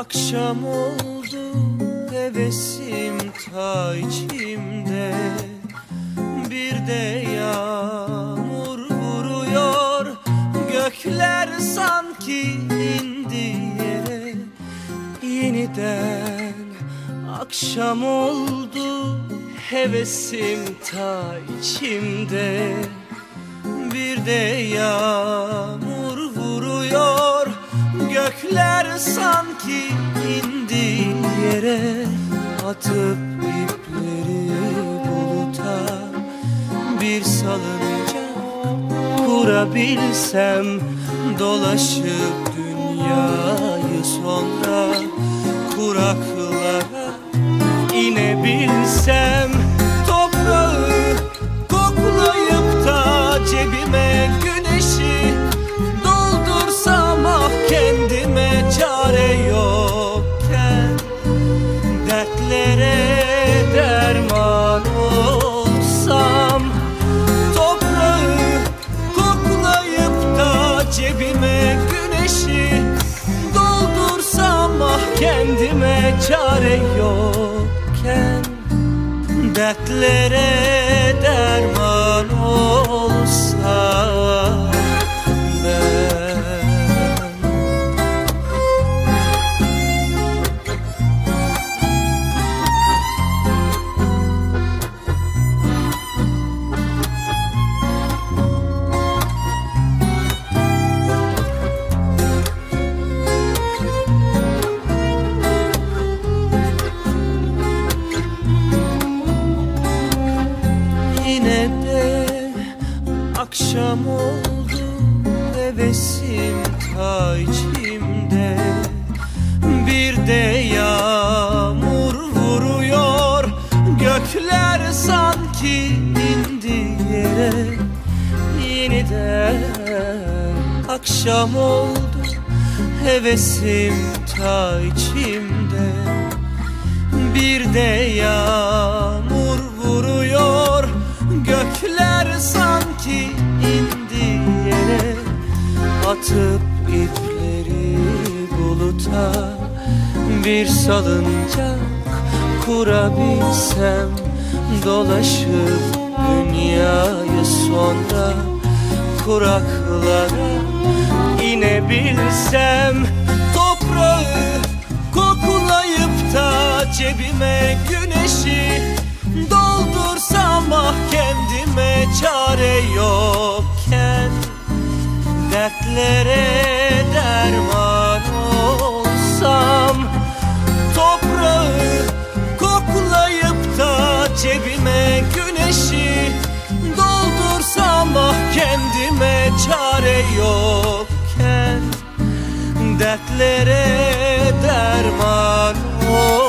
Akşam oldu, hevesim ta içimde. Bir de yağmur vuruyor, gökler sanki indi yere. Yeniden akşam oldu, hevesim ta içimde. Bir de yağmur vuruyor, gökler sanki indi yere. Atıp ipleri buluta bir salıncak kurabilsem, dolaşıp dünyayı sonra kuraklara inebilsem. Toprağı koklayıp da cebime güneşi doldursam, ah kendime çare yokken, dertlere derman olsam. Toprağı koklayıp da cebime güneşi doldursam, ah kendime çare yokken, dertlere derman olsam ben. Yine de akşam oldu, hevesim ta içimde. Bir de yağmur vuruyor, gökler sanki indi yere. Yeniden akşam oldu, hevesim ta içimde. Bir de yağmur vuruyor, gökler sanki indi yere. Atıp ipleri buluta bir salıncak kurabilsem, dolaşıp dünyayı sonra kuraklara inebilsem. Toprağı koklayıp da cebime güneşi doldursam, ah kendime çare yokken, dertlere derman olsam. Toprağı koklayıp da cebime güneşi doldursam, ah kendime çare yokken, dertlere derman olsam.